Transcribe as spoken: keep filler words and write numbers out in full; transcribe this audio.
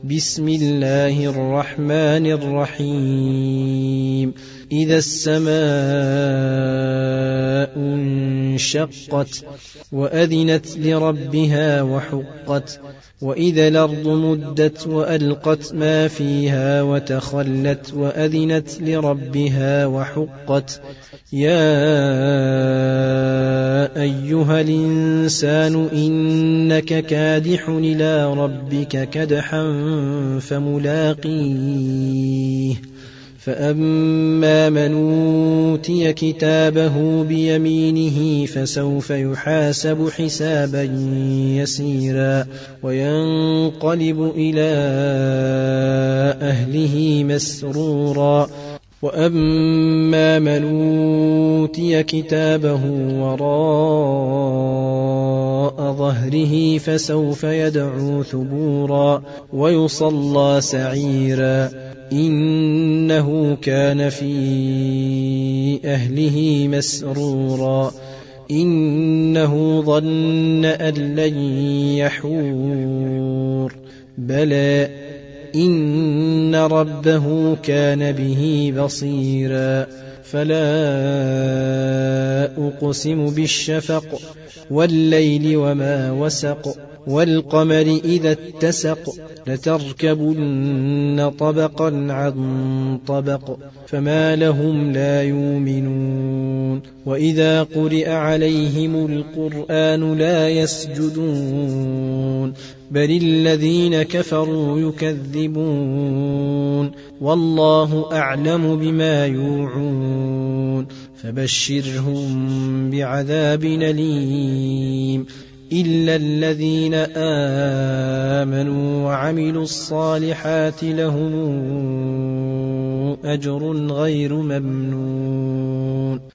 بسم الله الرحمن الرحيم إذا السماء انشقت وأذنت لربها وحقت وإذا الأرض مدت وألقت ما فيها وتخلت وأذنت لربها وحقت يا أيها الإنسان إنك كادح إلى ربك كدحا فملاقيه فأما من أوتي كتابه بيمينه فسوف يحاسب حسابا يسيرا وينقلب إلى أهله مسرورا وأما من أوتي كتابه وراء ظهره فسوف يدعو ثبورا ويصلى سعيرا إنه كان في أهله مسرورا إنه ظن أن لن يحور بلى إن ربه كان به بصيرا فلا أقسم بالشفق والليل وما وسق والقمر إذا اتسق لتركبن طبقا عن طبق فما لهم لا يؤمنون وإذا قرئ عليهم القرآن لا يسجدون بل الذين كفروا يكذبون والله أعلم بما يوعون فبشرهم بعذاب أليم إلا الذين آمنوا وعملوا الصالحات لهم أجر غير ممنون.